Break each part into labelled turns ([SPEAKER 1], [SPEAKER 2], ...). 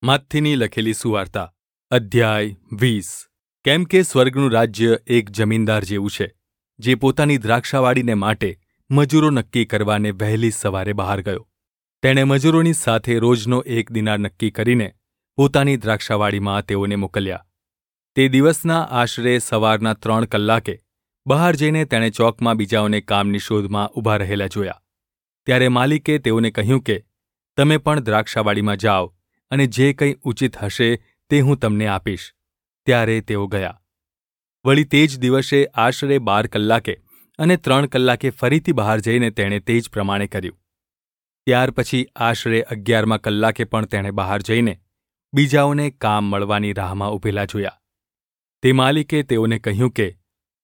[SPEAKER 1] માથીની લખેલી સુવાર્તા અધ્યાય 20। કેમ કે સ્વર્ગનું રાજ્ય એક જમીનદાર જેવું છે, જે પોતાની દ્રાક્ષાવાડીને માટે મજૂરો નક્કી કરવાને વહેલી સવારે બહાર ગયો। તેણે મજૂરોની સાથે રોજનો 1 દિનાર નક્કી કરીને પોતાની દ્રાક્ષાવાડીમાં તેઓને મોકલ્યા। તે દિવસના આશરે સવારના 3 કલાકે બહાર જઈને તેણે ચોકમાં બીજાઓને કામની શોધમાં ઊભા રહેલા જોયા। ત્યારે માલિકે તેઓને કહ્યું કે તમે પણ દ્રાક્ષાવાડીમાં જાઓ અને જે કંઈ ઉચિત હશે તે હું તમને આપીશ। ત્યારે તેઓ ગયા। વળી તે જ દિવસે આશરે 12 કલાકે અને 3 કલાકે ફરીથી બહાર જઈને તેણે તે જ પ્રમાણે કર્યું। ત્યાર પછી આશરે 11મા કલાકે પણ તેણે બહાર જઈને બીજાઓને કામ મળવાની રાહમાં ઊભેલા જોયા। તે માલિકે તેઓને કહ્યું કે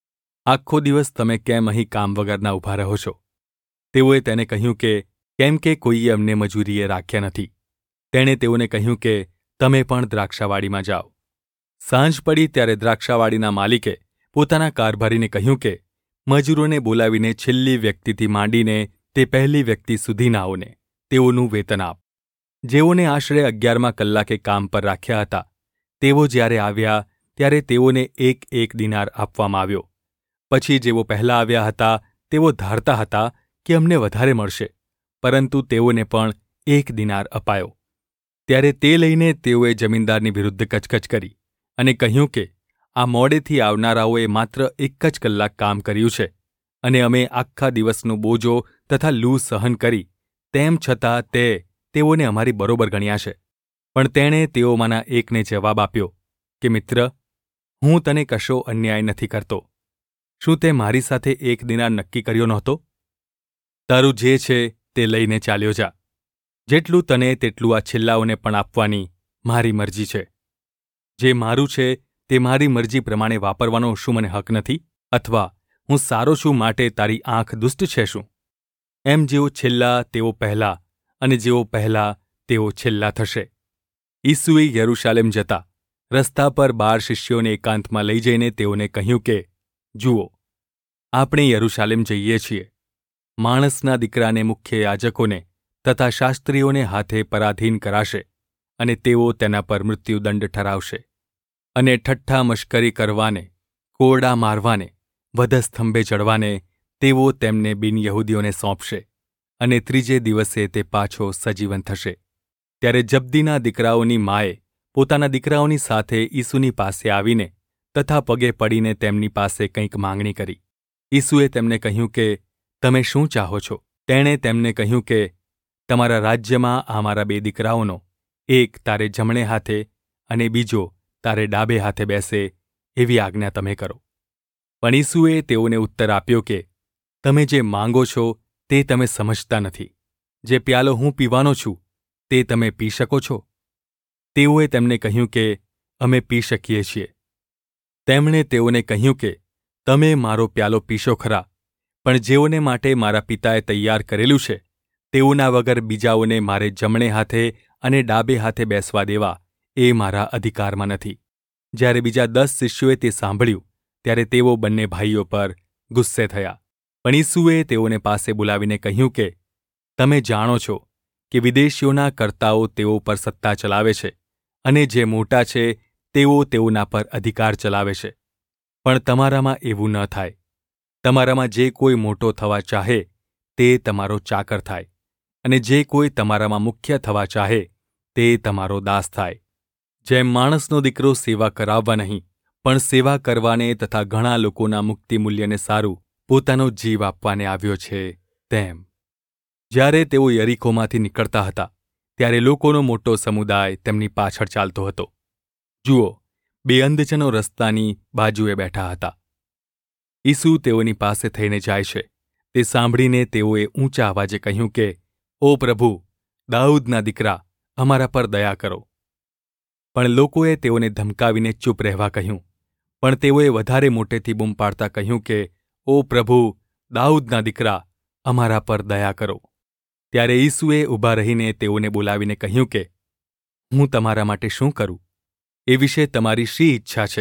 [SPEAKER 1] આખો દિવસ તમે કેમ અહીં કામ વગરના ઊભા રહો છો? તેઓએ તેને કહ્યું કે કેમ કે કોઈએ અમને મજૂરીએ રાખ્યા નથી। તેણે તેઓને કહ્યું કે તમે પણ દ્રાક્ષાવાડીમાં જાઓ। સાંજ પડી ત્યારે દ્રાક્ષાવાડીના માલિકે પોતાના કારભારીને કહ્યું કે મજૂરોને બોલાવીને છેલ્લી વ્યક્તિથી માંડીને તે પહેલી વ્યક્તિ સુધીનાઓને તેઓનું વેતન આપ। જેઓને આશરે 11મા કલાકે કામ પર રાખ્યા હતા તેઓ જ્યારે આવ્યા ત્યારે તેઓને 1 દિનાર આપવામાં આવ્યો। પછી જેઓ પહેલાં આવ્યા હતા તેઓ ધારતા હતા કે અમને વધારે મળશે, પરંતુ તેઓને પણ 1 દિનાર અપાયો। ત્યારે તે લઈને તેઓએ જમીનદારની વિરુદ્ધ કચકચ કરી અને કહ્યું કે આ મોડેથી આવનારાઓએ માત્ર 1 જ કલાક કામ કર્યું છે અને અમે આખા દિવસનો બોજો તથા લૂ સહન કરી, તેમ છતાં તેઓને અમારી બરોબર ગણ્યા છે। પણ તેણે તેઓમાંના એકને જવાબ આપ્યો કે મિત્ર, હું તને કશો અન્યાય નથી કરતો। શું તે મારી સાથે 1 દિનાર નક્કી કર્યો નહોતો? તારું જે છે તે લઈને ચાલ્યો જા। જેટલું તને તેટલું આ છેલ્લાઓને પણ આપવાની મારી મરજી છે। જે મારું છે તે મારી મરજી પ્રમાણે વાપરવાનો શું મને હક નથી? અથવા હું સારો છું માટે તારી આંખ દુષ્ટ છે શું? એમ જેઓ છેલ્લા તેઓ પહેલા અને જેઓ પહેલા તેઓ છેલ્લા થશે। ઈસુએ યરૂશાલેમ જતા રસ્તા પર 12 શિષ્યોને એકાંતમાં લઈ જઈને તેઓને કહ્યું કે જુઓ, આપણે યરૂશાલેમ જઈએ છીએ। માણસના દીકરાને મુખ્ય યાજકોને તથા શાસ્ત્રીઓને હાથે પરાધીન કરાશે અને તેઓ તેના પર મૃત્યુદંડ ઠરાવશે અને ઠઠ્ઠા મશ્કરી કરવાને, કોરડા મારવાને, વધસ્તંભે ચડવાને તેઓ તેમને બિનયહૂદીઓને સોંપશે અને 3જે દિવસે તે પાછો સજીવન થશે। ત્યારે જબ્દીના દીકરાઓની માએ પોતાના દીકરાઓની સાથે ઈસુની પાસે આવીને તથા પગે પડીને તેમની પાસે કંઈક માંગણી કરી। ઈસુએ તેમને કહ્યું કે તમે શું ચાહો છો? તેણે તેમને કહ્યું કે તમારા રાજ્યમાં આ મારા 2 દીકરાઓનો એક તારે જમણે હાથે અને બીજો તારે ડાબે હાથે બેસે, એવી આજ્ઞા તમે કરો। પણ ઈસુએ તેઓને ઉત્તર આપ્યો કે તમે જે માંગો છો તે તમે સમજતા નથી। જે પ્યાલો હું પીવાનો છું તે તમે પી શકો છો? તેઓએ તેમને કહ્યું કે અમે પી શકીએ છીએ। તેમણે તેઓને કહ્યું કે તમે મારો પ્યાલો પીશો ખરા, પણ જેઓને માટે મારા પિતાએ તૈયાર કરેલું છે તેઓના વગર બીજાઓને મારે જમણે હાથે અને ડાબે હાથે બેસવા દેવા એ મારા અધિકારમાં નથી। જ્યારે બીજા 10 શિષ્યોએ તે સાંભળ્યું ત્યારે તેઓ બંને ભાઈઓ પર ગુસ્સે થયા। પણ ઈસુએ તેઓને પાસે બોલાવીને કહ્યું કે તમે જાણો છો કે વિદેશીઓના કર્તાઓ તેઓ પર સત્તા ચલાવે છે અને જે મોટા છે તેઓ તેઓના પર અધિકાર ચલાવે છે, પણ તમારામાં એવું ન થાય। તમારામાં જે કોઈ મોટો થવા ચાહે તે તમારો ચાકર થાય અને જે કોઈ તમારામાં મુખ્ય થવા ચાહે તે તમારો દાસ થાય। જેમ માણસનો દીકરો સેવા કરાવવા નહીં પણ સેવા કરવાને તથા ઘણા લોકોના મુક્તિ મૂલ્યને સારું પોતાનો જીવ આપવાને આવ્યો છે, તેમ। જ્યારે તેઓ યરીખોમાંથી નીકળતા હતા ત્યારે લોકોનો મોટો સમુદાય તેમની પાછળ ચાલતો હતો। જુઓ, 2 અંધજનો રસ્તાની બાજુએ બેઠા હતા। ઈસુ તેઓની પાસે થઈને જાય છે તે સાંભળીને તેઓએ ઊંચા અવાજે કહ્યું કે ઓ પ્રભુ, દાઉદના દીકરા, અમારા પર દયા કરો। પણ લોકોએ તેઓને ધમકાવીને ચૂપ રહેવા કહ્યું, પણ તેઓએ વધારે મોટેથી બૂમ પાડતા કહ્યું કે ઓ પ્રભુ, દાઉદના દીકરા, અમારા પર દયા કરો। ત્યારે ઈસુએ ઊભા રહીને તેઓને બોલાવીને કહ્યું કે હું તમારા માટે શું કરું? એ વિશે તમારી શી ઈચ્છા છે?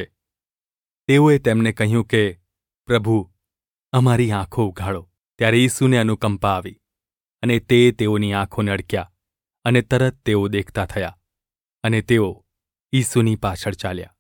[SPEAKER 1] તેઓએ તેમને કહ્યું કે પ્રભુ, અમારી આંખો ઉઘાડો। ત્યારે ઈસુને અનુકંપા આવી અને તે તેઓની આંખોને અડક્યા અને તરત તેઓ દેખતા થયા અને તેઓ ઈસુની પાછળ ચાલ્યા.